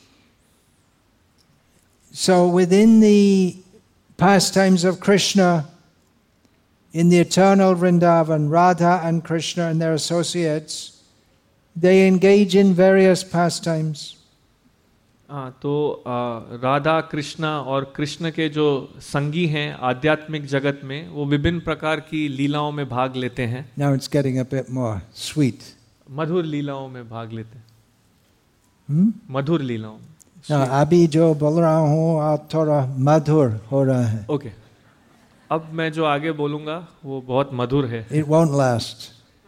So within the pastimes of Krishna, in the eternal Vrindavan, Radha and Krishna and their associates, they engage in various pastimes. हाँ, तो राधा कृष्णा और कृष्ण के जो संगी हैं आध्यात्मिक जगत में वो विभिन्न प्रकार की लीलाओं में भाग लेते हैं। Now it's getting a bit more sweet. मधुर लीलाओं में भाग लेते हैं। Hmm? मधुर लीलाओं में। Now, अभी जो बोल रहा हूँ आप थोड़ा मधुर हो रहा है। ओके। अब मैं जो आगे बोलूंगा वो बहुत मधुर है. It won't last.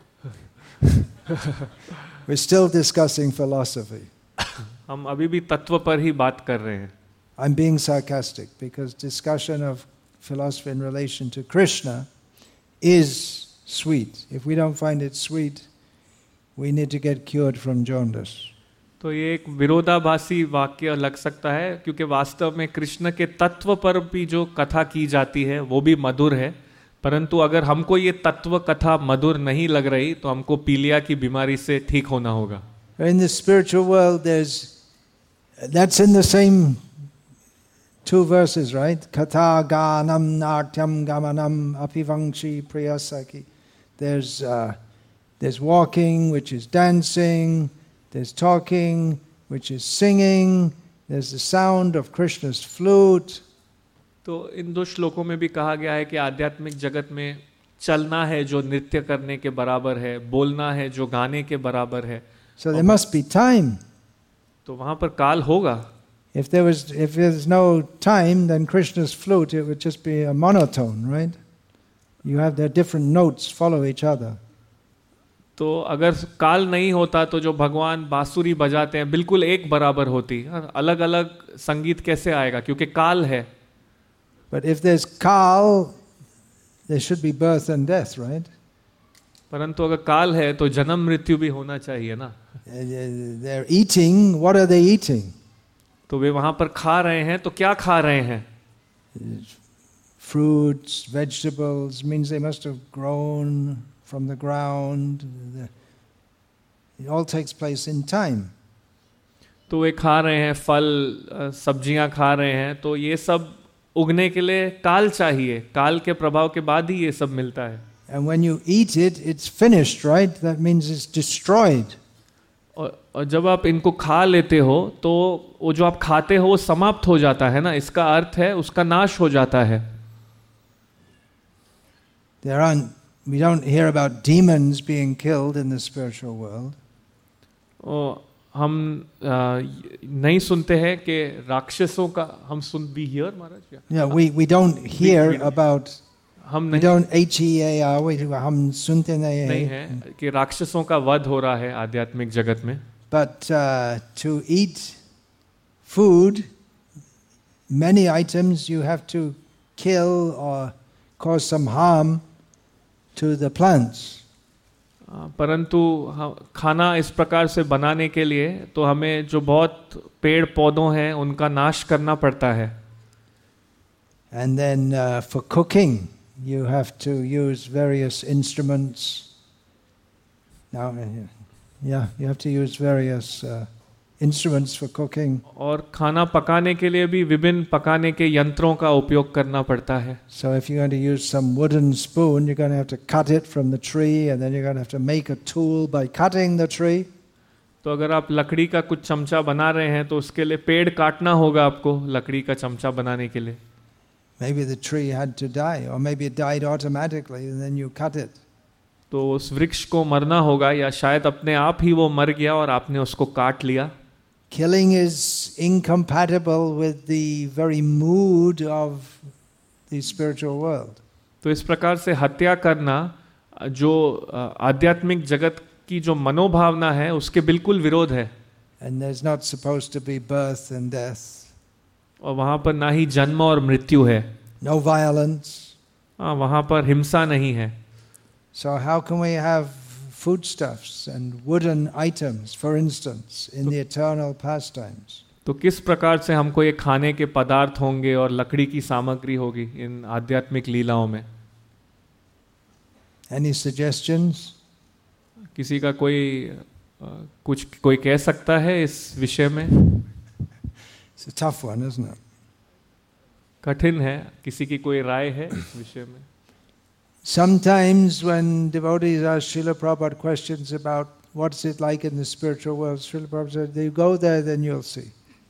We're still discussing philosophy. हम अभी भी तत्व पर ही बात कर रहे हैं. I'm being sarcastic because discussion of philosophy in relation to Krishna is sweet. If we don't find it sweet, we need to get cured from jaundice. तो ये एक विरोधाभासी वाक्य लग सकता है क्योंकि वास्तव में कृष्ण के तत्व पर भी जो कथा की जाती है वो भी मधुर है, परंतु अगर हमको ये तत्व कथा मधुर नहीं लग रही तो हमको पीलिया की बीमारी से ठीक होना होगा. In the spiritual world, there's that's in the same two verses, right? Katha ganam natyam gamanam apivangshi priyasaki. There's uh, there's walking, which is dancing. There's talking, which is singing. There's the sound of Krishna's flute. तो इन दो श्लोकों में भी कहा गया है कि आध्यात्मिक जगत में चलना है जो नृत्य करने के बराबर है, बोलना है जो गाने के बराबर है. So there must be time. तो वहां पर काल होगा. If there was, if there's no time, then Krishna's flute, it would just be a monotone, right? You have their different notes follow each other. तो अगर काल नहीं होता तो जो भगवान बांसुरी बजाते हैं बिल्कुल एक बराबर होती. अलग अलग संगीत कैसे आएगा क्योंकि काल है. But if there's kal, there should be birth and death, right? परंतु अगर काल है तो जन्म मृत्यु भी होना चाहिए ना. They're eating. What are they eating? तो वे वहां पर खा रहे हैं तो क्या खा रहे हैं? Fruits, vegetables, means they must have grown from the ground. It all takes place in time. तो वे खा रहे हैं फल, सब्जियां खा रहे हैं, तो ये सब उगने के लिए काल चाहिए. काल के प्रभाव के बाद ही ये सब मिलता है. And when you eat it, it's finished, right? That means it's destroyed. और जब आप इनको खा लेते हो तो वो जो आप खाते हो वो समाप्त हो जाता है ना. इसका अर्थ है उसका नाश हो जाता है. There aren't, we don't hear about demons being killed in the spiritual world. और हम आ, नहीं सुनते हैं कि राक्षसों का हम सुन भी hear Maharaj. Yeah, we we don't hear about. हम We नहीं don't H E A R. We हम सुनते नहीं नहीं है कि राक्षसों का वध हो रहा है आध्यात्मिक जगत में. But uh, to eat food, many items you have to kill or cause some harm to the plants. परंतु खाना इस प्रकार से बनाने के लिए तो हमें जो बहुत पेड़ पौधों हैं उनका नाश करना पड़ता है. And then uh, for cooking, you have to use various instruments. Now, yeah, you have to use various uh, instruments for cooking. और खाना पकाने के लिए भी विभिन्न पकाने के यंत्रों का उपयोग करना पड़ता है. So if you're going to use some wooden spoon, you're going to have to cut it from the tree, and then you're going to have to make a tool by cutting the tree. तो अगर आप लकड़ी का कुछ चमचा बना रहे हैं तो उसके लिए पेड़ काटना होगा आपको लकड़ी का चमचा बनाने के लिए. Maybe the tree had to die, or maybe it died automatically, and then you cut it. तो उस वृक्ष को मरना होगा या शायद अपने आप ही वो मर गया और आपने उसको काट लिया. Killing is incompatible with the very mood of the spiritual world. तो इस प्रकार से हत्या करना जो आध्यात्मिक जगत की जो मनोभावना है उसके बिल्कुल विरोध है. And there's not supposed to be birth and death. और वहाँ पर ना ही जन्म और मृत्यु है. No violence. हाँ, वहाँ पर हिंसा नहीं है. So how can we have foodstuffs and wooden items, for instance, in the eternal pastimes? तो किस प्रकार से हमको ये खाने के पदार्थ होंगे और लकड़ी की सामग्री होगी इन आध्यात्मिक लीलाओं में? Any suggestions? किसी का कोई कुछ कोई कह सकता है इस विषय में? It's a tough one, isn't it? कठिन है. किसी की कोई राय है इस विषय में? Sometimes when devotees ask Srila Prabhupada questions about what's it like in the spiritual world, Srila Prabhupada said, you go there, then you'll see.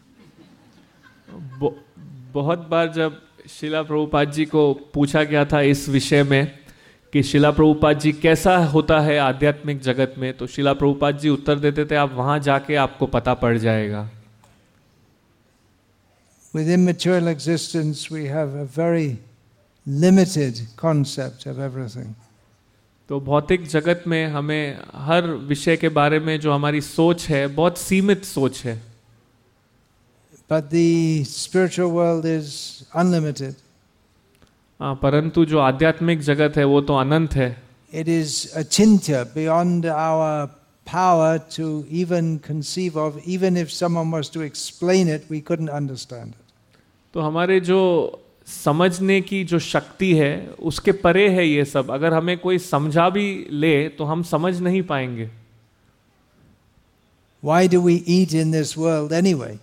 बहुत बार जब शिला प्रभुपाद जी को पूछा गया था इस विषय में कि शिला प्रभुपाद जी कैसा होता है आध्यात्मिक जगत में, तो शिला प्रभुपाद जी उत्तर देते थे, आप वहां जाके आपको पता पड़ जाएगा. Within material existence, we have a very limited concept of everything. तो भौतिक जगत में हमें हर विषय के बारे में जो हमारी सोच है बहुत सीमित सोच है. But the spiritual world is unlimited. हाँ, परंतु जो आध्यात्मिक जगत है वो तो अनंत है. It is achintya, beyond our power to even conceive of. Even if someone was to explain it, we couldn't understand it. तो हमारे जो समझने की जो शक्ति है उसके परे है ये सब. अगर हमें कोई समझा भी ले तो हम समझ नहीं पाएंगे. Why do we eat in this world anyway?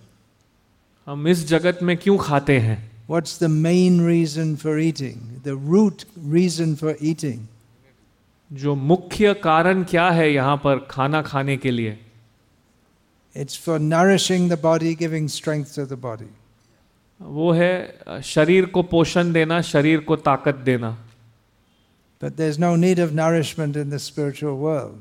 हम इस जगत में क्यों खाते हैं? What's the main reason for eating? The root reason for eating? जो मुख्य कारण क्या है यहाँ पर खाना खाने के लिए? It's for nourishing the body, giving strength to the body. वो है शरीर को पोषण देना, शरीर को ताकत देना. But there's no need of nourishment in the spiritual world.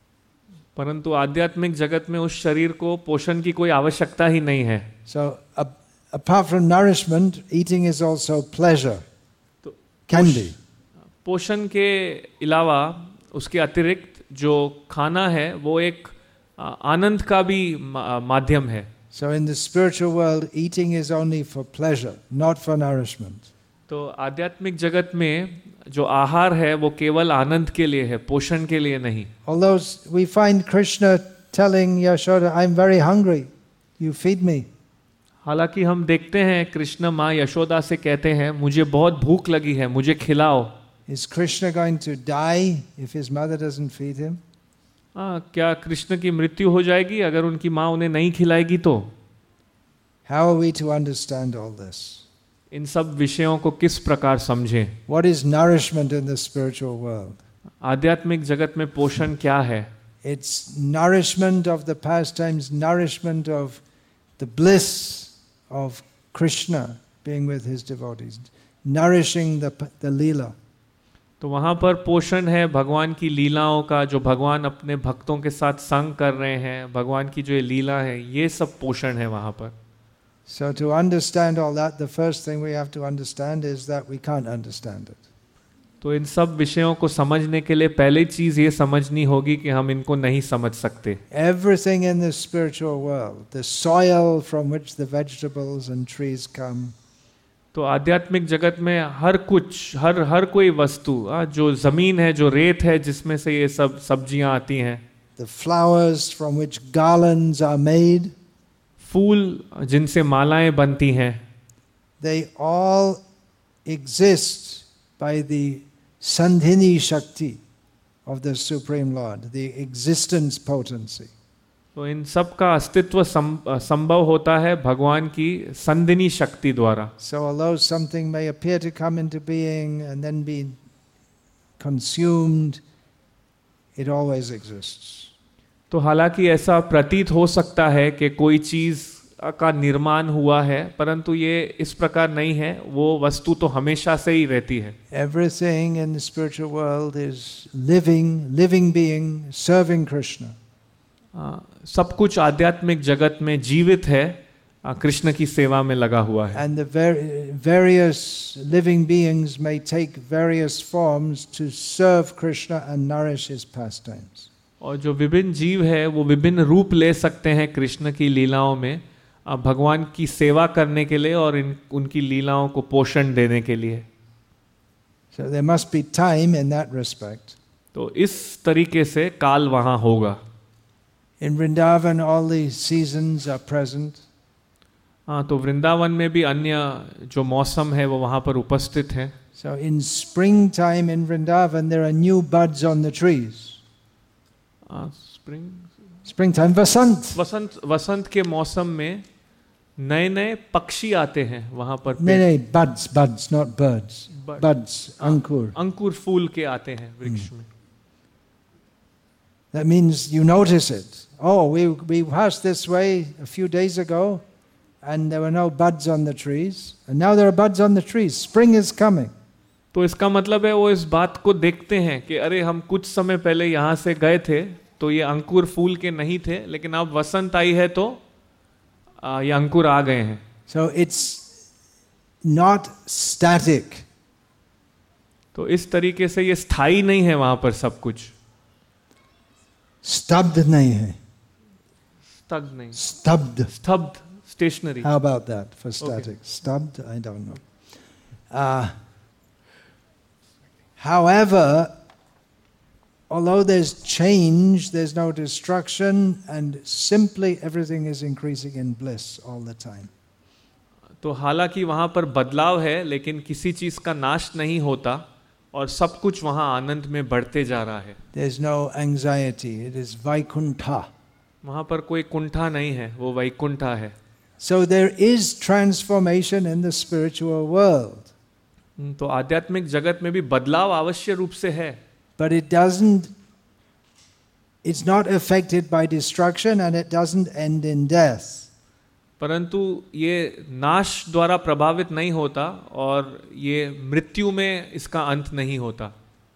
परंतु आध्यात्मिक जगत में उस शरीर को पोषण की कोई आवश्यकता ही नहीं है. So uh, apart from nourishment, eating is also pleasure. तो Can be. पोषण के अलावा उसके अतिरिक्त जो खाना है वो एक आनंद का भी माध्यम है. So in the spiritual world, eating is only for pleasure, not for nourishment. तो आध्यात्मिक जगत में जो आहार है वो केवल आनंद के लिए है, पोषण के लिए नहीं. Although we find Krishna telling Yashoda, I'm very hungry, you feed me. हालांकि हम देखते हैं कृष्ण माँ यशोदा से कहते हैं मुझे बहुत भूख लगी है, मुझे खिलाओ. Is Krishna going to die if his mother doesn't feed him? हाँ, क्या कृष्ण की मृत्यु हो जाएगी अगर उनकी माँ उन्हें नहीं खिलाएगी तो? How are we to understand all this? इन सब विषयों को किस प्रकार समझें? What is nourishment in the spiritual world? आध्यात्मिक जगत में पोषण क्या है? It's nourishment of the pastimes, nourishment of the bliss of Krishna being with his devotees, nourishing the the leela. तो वहाँ पर पोषण है भगवान की लीलाओं का, जो भगवान अपने भक्तों के साथ संग कर रहे हैं, भगवान की जो ये लीला है, ये सब पोषण है वहाँ पर. So to understand all that, the first thing we have to understand is that we can't understand it. तो इन सब विषयों को समझने के लिए पहली चीज ये समझनी होगी कि हम इनको नहीं समझ सकते. Everything in the spiritual world, the soil from which the vegetables and trees come, तो आध्यात्मिक जगत में हर कुछ, हर हर कोई वस्तु, जो जमीन है, जो रेत है जिसमें से ये सब सब्जियां आती हैं, the flowers from which garlands are made, फूल जिनसे मालाएं बनती हैं, they all exist by the Sandhini Shakti of the Supreme Lord, the existence potency. तो इन सब का अस्तित्व संभव होता है भगवान की संधिनी शक्ति द्वारा. So although something may appear to come into being and then be consumed, it always exists. तो हालांकि ऐसा प्रतीत हो सकता है कि कोई चीज का निर्माण हुआ है, परंतु ये इस प्रकार नहीं है, वो वस्तु तो हमेशा से ही रहती है. Everything in the spiritual world is living, living being, serving Krishna. आ, सब कुछ आध्यात्मिक जगत में जीवित है, कृष्ण की सेवा में लगा हुआ है. And the ver- various living beings may take various forms to serve Krishna and nourish his pastimes. और जो विभिन्न जीव है वो विभिन्न रूप ले सकते हैं कृष्ण की लीलाओं में, भगवान की सेवा करने के लिए और इन उनकी लीलाओं को पोषण देने के लिए. So there must be time in that respect. तो इस तरीके से काल वहाँ होगा. In Vrindavan, all the seasons are present. हाँ, तो वृंदावन में भी अन्य जो मौसम है वो वहाँ पर उपस्थित है. So in springtime in Vrindavan, there are new buds on the trees. Spring Springtime, Vasant. वसंत वसंत के मौसम में नए नए पक्षी आते हैं वहाँ पर. No, no, buds, buds, not birds. Bud. Buds, ankur. अंकुर फूल के आते हैं वृक्ष में. That means you notice it. Oh, we we passed this way a few days ago, and there were no buds on the trees, and now there are buds on the trees. Spring is coming. तो इसका मतलब है वो इस बात को देखते हैं कि अरे हम कुछ समय पहले यहाँ से गए थे तो ये अंकुर फूल के नहीं थे, लेकिन अब वसंत आई है तो आ, ये अंकुर आ गए हैं. So it's not static. तो इस तरीके से ये स्थायी नहीं है वहां पर सब कुछ. स्तब्ध नहीं है. स्तब्ध नहीं. स्तब्ध. स्तब्ध. Stationary. How about that for static? Okay. Stubbed? I don't know. Uh, however, although there's change, there's no destruction, and simply everything is increasing in bliss all the time. तो हालांकि वहां पर बदलाव है, लेकिन किसी चीज का नाश नहीं होता और सब कुछ वहां आनंद में बढ़ते जा रहा है. There's no anxiety. It is Vaikuntha. वहां पर कोई कुंठा नहीं है, वो वैकुंठा है. So there is transformation in the spiritual world. तो आध्यात्मिक जगत में भी बदलाव अवश्य रूप से है. But it doesn't, it's not affected by destruction and it doesn't end in death. परंतु ये नाश द्वारा प्रभावित नहीं होता और ये मृत्यु में इसका अंत नहीं होता.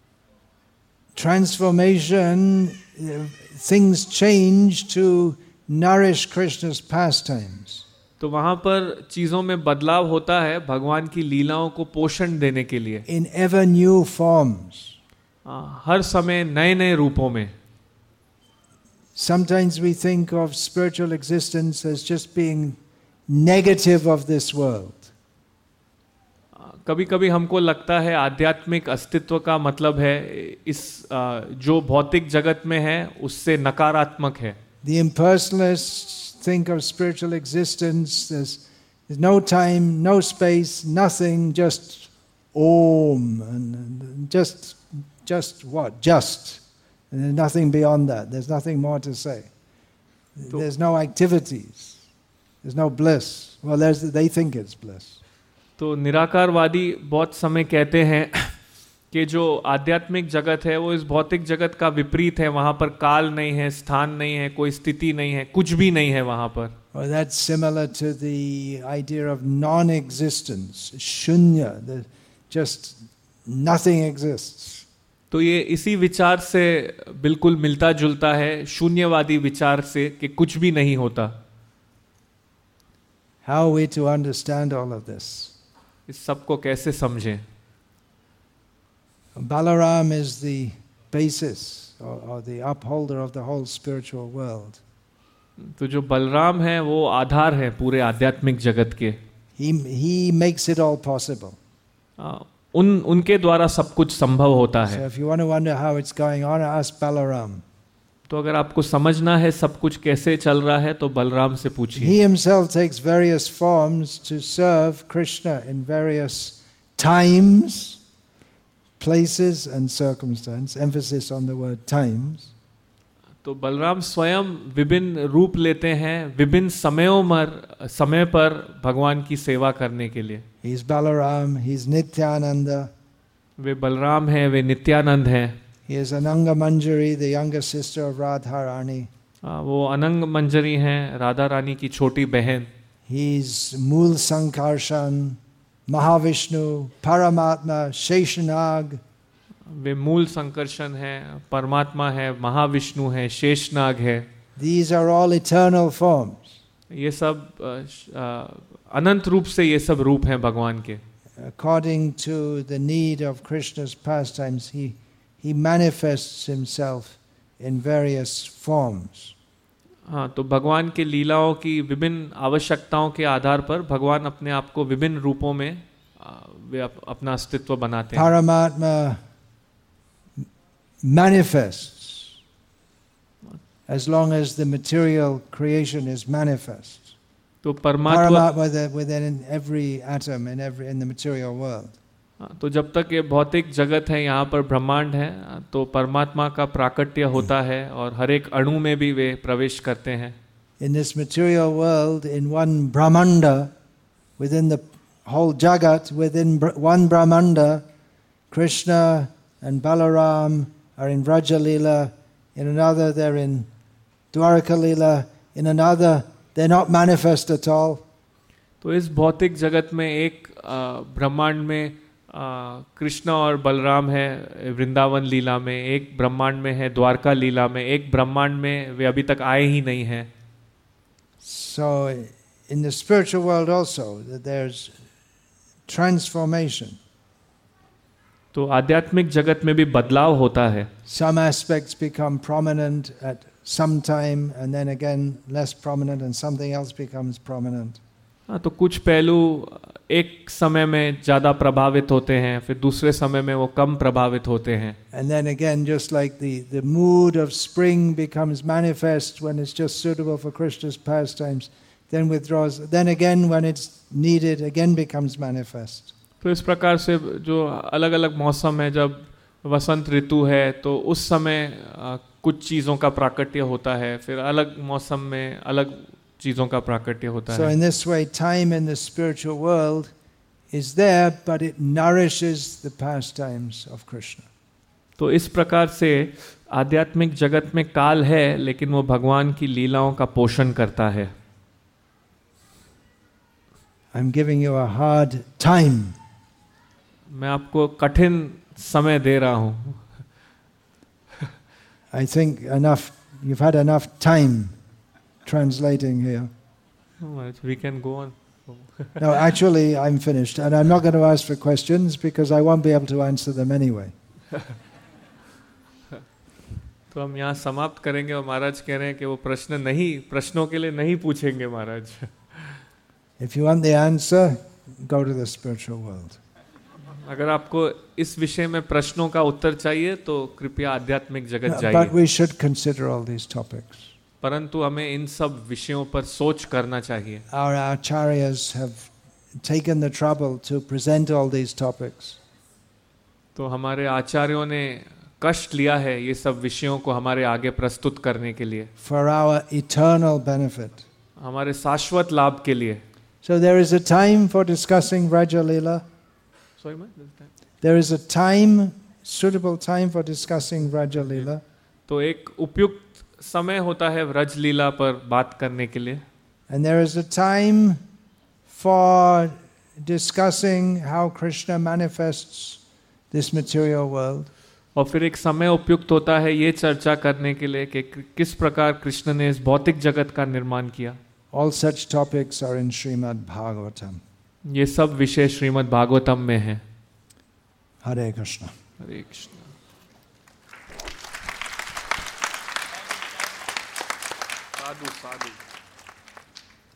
Transformation, things change to nourish Krishna's pastimes. तो वहां पर चीजों में बदलाव होता है भगवान की लीलाओं को पोषण देने के लिए. In ever new forms. हर समय नए नए रूपों में. Sometimes we think of spiritual existence as just being negative of this world. कभी कभी हमको लगता है आध्यात्मिक अस्तित्व का मतलब है इस जो भौतिक जगत में है उससे नकारात्मक है. The impersonalists think of spiritual existence as there's no time, no space, nothing, just Om, and just, just what? Just. And there's nothing beyond that. There's nothing more to say. There's no activities. There's no bliss. Well, there's, they think it's bliss. तो निराकारवादी बहुत समय कहते हैं कि जो आध्यात्मिक जगत है वो इस भौतिक जगत का विपरीत है. वहां पर काल नहीं है, स्थान नहीं है, कोई स्थिति नहीं है, कुछ भी नहीं है वहां पर. Well, that's similar to the idea of non-existence, shunya, the, just nothing exists. तो ये इसी विचार से बिल्कुल मिलता जुलता है शून्यवादी विचार से कि कुछ भी नहीं होता. How are we to understand all of this? इस सब को कैसे समझें? Balaram is the basis or, or the upholder of the whole spiritual world. तो जो बलराम है वो आधार है पूरे आध्यात्मिक जगत के. He he makes it all possible. आ, उन उनके द्वारा सब कुछ संभव होता है. So if you want to wonder how it's going on, ask Balaram. तो अगर आपको समझना है सब कुछ कैसे चल रहा है तो बलराम से पूछिए. He himself takes various forms to serve Krishna in various times, places and circumstance. Emphasis on the word times. तो बलराम स्वयं विभिन्न रूप लेते हैं विभिन्न समयों पर समय पर भगवान की सेवा करने के लिए. He's Balaram, he's Nityananda. वे बलराम हैं, वे नित्यानंद हैं. He is Ananga Manjari, the younger sister of Radharani. वो अनंग मंजरी हैं, राधा रानी की छोटी बहन. He's Mool Sankarshan, Mahavishnu, Paramatma, Sheshanag. वे मूल संकर्षण हैं, परमात्मा है, महाविष्णु है, शेषनाग है. These are all eternal forms. ये सब अनंत रूप से ये सब रूप हैं भगवान के. According to the need of Krishna's pastimes, he he manifests himself in various forms. हाँ, तो भगवान के लीलाओं की विभिन्न आवश्यकताओं के आधार पर भगवान अपने आप को विभिन्न रूपों में वे अप, अपना अस्तित्व बनाते हैं. Paramatma manifests as long as the material creation is manifest. तो परमात्मा Paramatma within every atom in every in the material world. तो जब तक ये भौतिक जगत है यहाँ पर ब्रह्मांड है तो परमात्मा का प्राकट्य होता है और हर एक अणु में भी वे प्रवेश करते हैं. In this material world, in one Brahmanda, within the whole Jagat, within one Brahmanda, Krishna and Balaram are in Vraja Leela, in another they're in Dwaraka Leela, in another they're not manifest at all. तो इस भौतिक जगत में एक ब्रह्मांड में कृष्ण और बलराम है वृंदावन लीला में, एक ब्रह्मांड में है द्वारका लीला में, एक ब्रह्मांड में वे अभी तक आए ही नहीं हैं. So in the spiritual world also there's transformation. तो आध्यात्मिक जगत में भी बदलाव होता है. Some aspects become prominent at some time and then again less prominent and something else becomes prominent. हाँ, तो कुछ पहलू एक समय में ज़्यादा प्रभावित होते हैं, फिर दूसरे समय में वो कम प्रभावित होते हैं. And then again, just like the, the mood of spring becomes manifest when it's just suitable for Krishna's pastimes, then withdraws. Then again, when it's needed, again becomes manifest. तो इस प्रकार से जो अलग अलग मौसम है, जब वसंत ऋतु है तो उस समय आ, कुछ चीज़ों का प्राकट्य होता है, फिर अलग मौसम में अलग चीज़ों का प्राकट्य होता है. So in this way, time in the spiritual world is there, but it nourishes the pastimes of Krishna. तो इस प्रकार से आध्यात्मिक जगत में काल है, लेकिन वो भगवान की लीलाओं का पोषण करता है. I'm giving you a hard time. मैं आपको कठिन समय दे रहा हूँ. I think enough. You've had enough time translating here. We can go on. No, actually, I'm finished, and I'm not going to ask for questions because I won't be able to answer them anyway. तो हम यहाँ समाप्त करेंगे और महाराज कह रहे हैं कि वो प्रश्न नहीं, प्रश्नों के लिए नहीं पूछेंगे महाराज. If you want the answer, go to the spiritual world. अगर आपको इस विषय में प्रश्नों का उत्तर चाहिए तो कृपया आध्यात्मिक जगत जाइए. But we should consider all these topics. परंतु हमें इन सब विषयों पर सोच करना चाहिए. Our acharyas have taken the trouble to present all these topics. तो हमारे आचार्यों ने कष्ट लिया है ये सब विषयों को हमारे आगे प्रस्तुत करने के लिए. For our eternal benefit. हमारे शाश्वत लाभ के लिए. So there is a time for discussing Vraja Leela. Sorry, man. There is a time, suitable time for discussing Vraja Leela. तो एक उपयुक्त समय होता है व्रज लीला पर बात करने के लिए. And there is a time for discussing how Krishna manifests this material world. और फिर एक समय उपयुक्त होता है ये चर्चा करने के लिए कि किस प्रकार कृष्ण ने इस भौतिक जगत का निर्माण किया. All such topics are in Srimad Bhagavatam. ये सब विषय श्रीमद् भागवतम में है. Hare Krishna. हरे कृष्ण. साधु साधु.